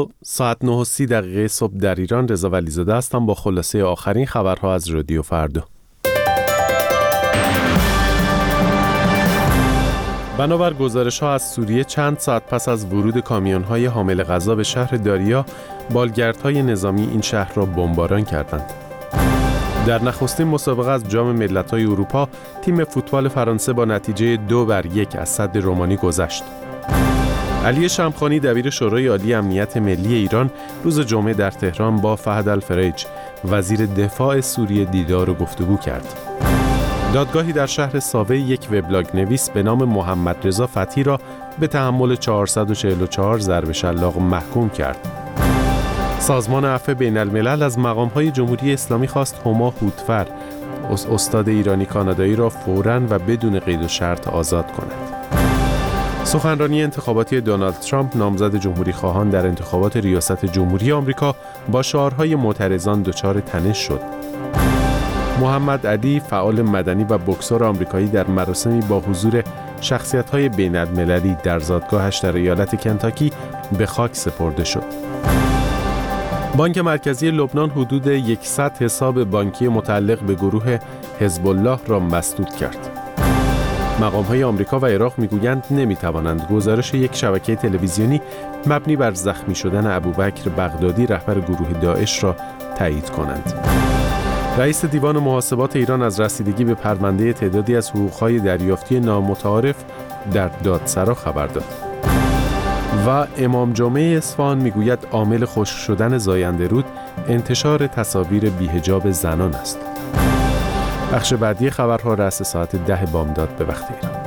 ساعت 9:30 صبح در ایران. رضا ولیزاده هستم با خلاصه آخرین خبرها از رادیو فردا. بنابر گزارش‌ها از سوریه چند ساعت پس از ورود کامیون‌های حامل غذا به شهر داریا، بالگردهای نظامی این شهر را بمباران کردند. در نخستین مسابقه از جام ملت‌های اروپا، تیم فوتبال فرانسه با نتیجه 2-1 از سد رومانی گذشت. علی شمخانی دبیر شورای عالی امنیت ملی ایران روز جمعه در تهران با فهد الفریج وزیر دفاع سوریه دیدار و گفتگو کرد. دادگاهی در شهر ساوه یک وبلاگ نویس به نام محمد رضا فتحی را به تحمل 444 ضرب شلاق محکوم کرد. سازمان عفو بین الملل از مقام‌های جمهوری اسلامی خواست هما هوتفر، استاد ایرانی کانادایی را فوراً و بدون قید و شرط آزاد کند. سخنرانی انتخاباتی دونالد ترامپ نامزد جمهوری خواهان در انتخابات ریاست جمهوری آمریکا با شعارهای معترضان دچار تنش شد. محمد علی، فعال مدنی و بوکسور آمریکایی، در مراسمی با حضور شخصیت‌های بین‌المللی در زادگاهش در ایالت کنتاکی به خاک سپرده شد. بانک مرکزی لبنان حدود 100 حساب بانکی متعلق به گروه حزب الله را مسدود کرد. مقام‌های آمریکا و عراق می‌گویند نمی‌توانند گزارش یک شبکه تلویزیونی مبنی بر زخمی شدن ابوبکر بغدادی، رهبر گروه داعش، را تایید کنند. رئیس دیوان محاسبات ایران از رسیدگی به پرونده تعدادی از حقوق‌های دریافتی نامتعارف در دادسرا خبر داد. و امام جمعه اصفهان میگوید عامل خشک شدن زاینده رود انتشار تصاویر بی‌حجاب زنان است. بخش بعدی خبرها رأس ساعت 10 بامداد به وقت ایران.